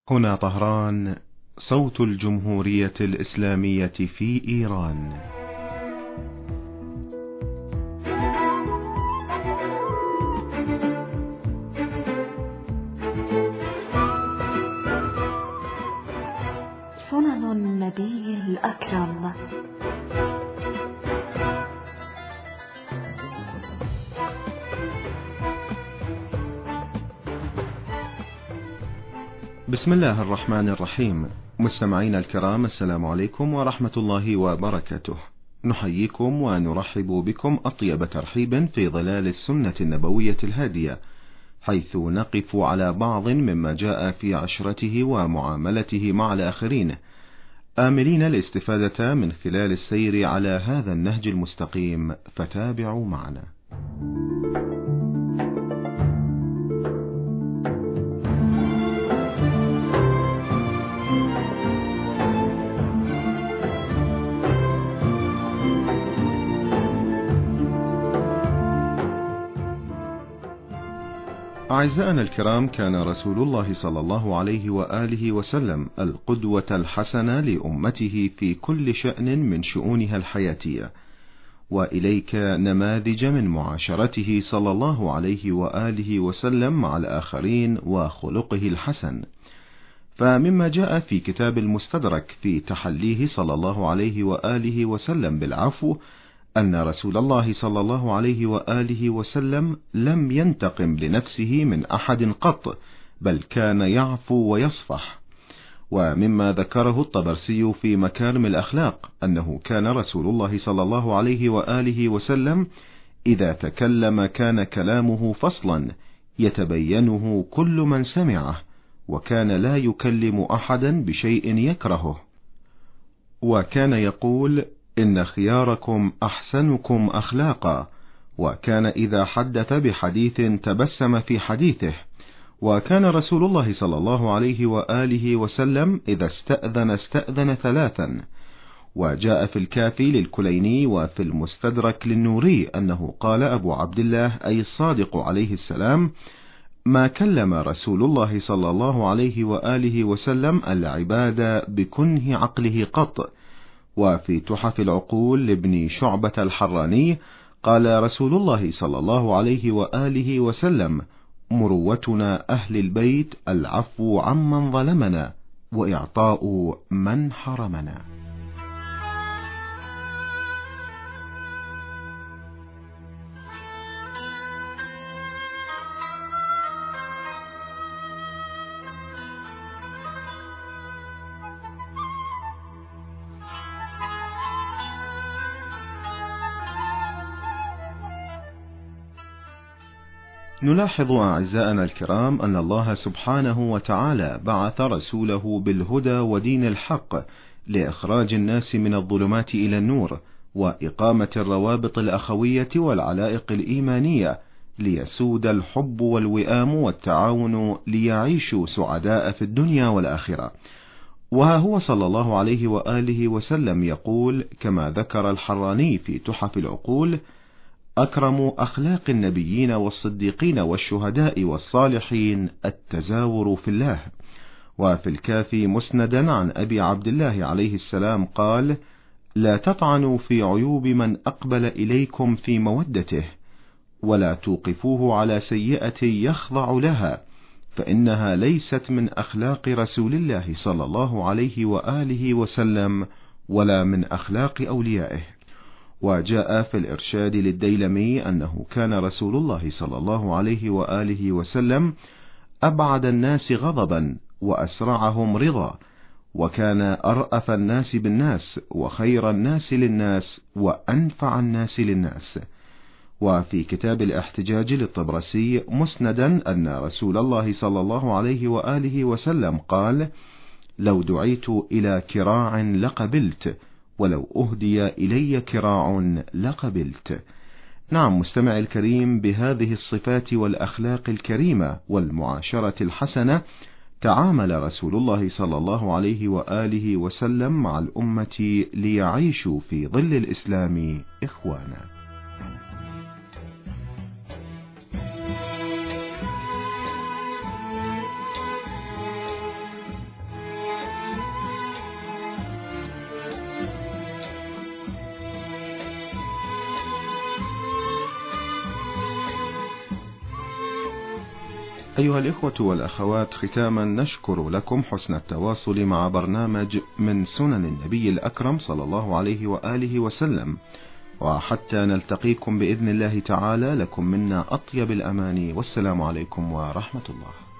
هنا طهران، صوت الجمهورية الإسلامية في إيران. سنن النبي الأكرم. بسم الله الرحمن الرحيم. مستمعين الكرام، السلام عليكم ورحمة الله وبركاته. نحييكم ونرحب بكم أطيب ترحيب في ظلال السنة النبوية الهادية، حيث نقف على بعض مما جاء في عشرته ومعاملته مع الآخرين، آملين الاستفادة من خلال السير على هذا النهج المستقيم، فتابعوا معنا. أعزائنا الكرام، كان رسول الله صلى الله عليه وآله وسلم القدوة الحسنة لأمته في كل شأن من شؤونها الحياتية، وإليك نماذج من معاشرته صلى الله عليه وآله وسلم مع الآخرين وخلقه الحسن. فمما جاء في كتاب المستدرك في تحليه صلى الله عليه وآله وسلم بالعفو أن رسول الله صلى الله عليه وآله وسلم لم ينتقم لنفسه من أحد قط، بل كان يعفو ويصفح. ومما ذكره الطبرسي في مكارم الأخلاق أنه كان رسول الله صلى الله عليه وآله وسلم إذا تكلم كان كلامه فصلا يتبينه كل من سمعه، وكان لا يكلم أحدا بشيء يكرهه، وكان يقول: إن خياركم أحسنكم أخلاقا. وكان إذا حدث بحديث تبسم في حديثه. وكان رسول الله صلى الله عليه وآله وسلم إذا استأذن ثلاثا. وجاء في الكافي للكليني وفي المستدرك للنوري أنه قال أبو عبد الله أي الصادق عليه السلام: ما كلم رسول الله صلى الله عليه وآله وسلم العباد بكنه عقله قط. وفي تحف العقول لابن شعبة الحراني قال رسول الله صلى الله عليه وآله وسلم: مروتنا أهل البيت العفو عمن ظلمنا، وإعطاء من حرمنا. نلاحظ أعزائنا الكرام أن الله سبحانه وتعالى بعث رسوله بالهدى ودين الحق لإخراج الناس من الظلمات إلى النور، وإقامة الروابط الأخوية والعلائق الإيمانية، ليسود الحب والوئام والتعاون، ليعيشوا سعداء في الدنيا والآخرة. وها هو صلى الله عليه وآله وسلم يقول كما ذكر الحراني في تحف العقول: أكرم أخلاق النبيين والصديقين والشهداء والصالحين التزاور في الله. وفي الكافي مسندا عن أبي عبد الله عليه السلام قال: لا تطعنوا في عيوب من أقبل إليكم في مودته، ولا توقفوه على سيئة يخضع لها، فإنها ليست من أخلاق رسول الله صلى الله عليه وآله وسلم، ولا من أخلاق أوليائه. وجاء في الإرشاد للديلمي أنه كان رسول الله صلى الله عليه وآله وسلم أبعد الناس غضبا وأسرعهم رضا، وكان أرأف الناس بالناس، وخير الناس للناس، وأنفع الناس للناس. وفي كتاب الاحتجاج للطبرسي مسندا أن رسول الله صلى الله عليه وآله وسلم قال: لو دعيت إلى كراع لقبلت، ولو أهدي إلي كراع لقبلت. نعم مستمع الكريم، بهذه الصفات والأخلاق الكريمة والمعاشرة الحسنة تعامل رسول الله صلى الله عليه وآله وسلم مع الأمة ليعيشوا في ظل الإسلام إخوانا. أيها الإخوة والأخوات، ختاما نشكر لكم حسن التواصل مع برنامج من سنن النبي الأكرم صلى الله عليه وآله وسلم، وحتى نلتقيكم بإذن الله تعالى لكم منا أطيب الأماني، والسلام عليكم ورحمة الله.